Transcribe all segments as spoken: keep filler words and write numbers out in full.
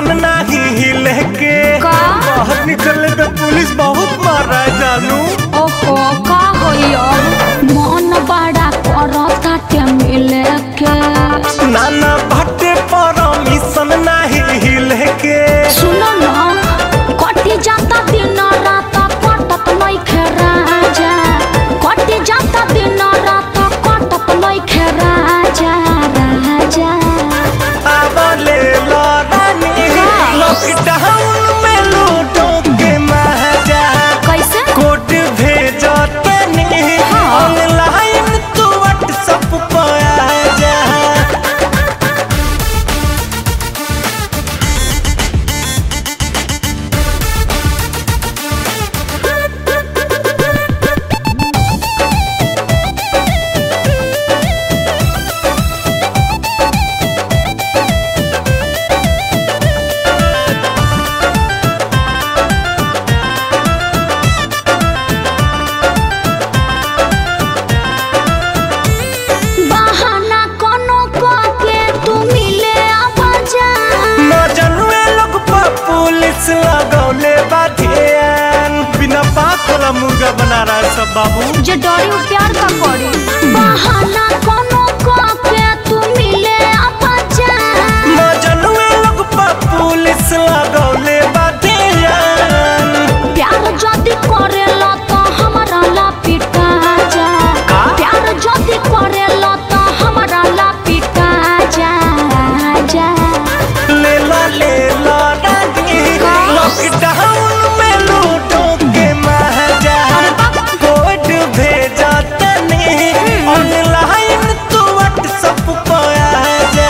Mission नहीं हिले के बाहर निकलने पे पुलिस बहुत मार रहा है जानू। ओहो का होइयो मन बड़ा करता के मिले के नाना बाटे पर मिशन नहीं हिले के। सुनो ना कटी जाता दिन रात कटत नहीं खेराजा कटी जाता दिन रात कटत नहीं खेराजा राजा आवले लड़ानी लॉकडाउन में लूटो के महाजा कैसे कोड भेजो तनी ऑनलाइन तू व्हाट्सएप पर आ जा। लगौले बाधियान बिना पाखला मुर्गा बना रहा है सब बाबू जे डरी उ प्यार का करी बहाना कोनो का के तू मिले अपजा मजनुए लोग पा पुलिस लगौले बाधियान प्यार जदी करेला तो हमरा ला पिटा जा प्यार जदी करेला तो हमरा ला पिटा जा जा ले ला ले ला लॉकडाउन में लूटो के महाजा कोड भेजा तनी ऑनलाइन तू व्हाट्सएप पर आ जा।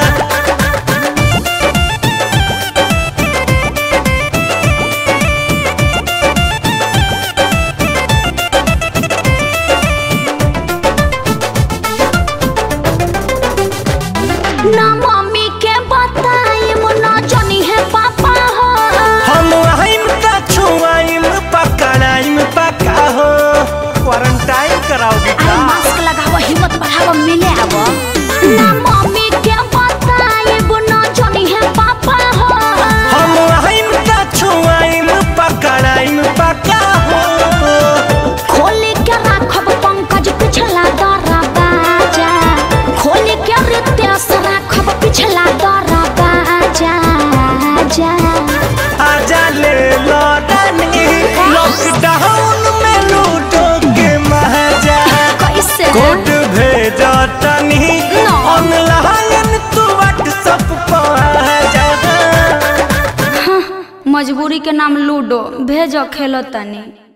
ना मम्मी के बताई मुना जानी है पापा हो हम आइम ता छुआइम पकड़ाइम पका हो क्वारंटाइन कराओगे का मास्क लगावा हिम्मत बढ़ावा मिले आवा ना मम्मी के बताई मुना जानी है पापा हो हम आइम ता छुआइम पकड़ाइम पका हो खोले के राखब पंकज पिछला दरा बाजा खोले के रितेश राखब पिछला दरा बाजा जा आजा ले लड़ानी लॉकडाउन में लूटो के महाजा कैसे कोड भेजा तनी ऑनलाइन तू व्हाट्सएप पर आ जा। मजबूरी के नाम लूडो भेजो खेलो तनी।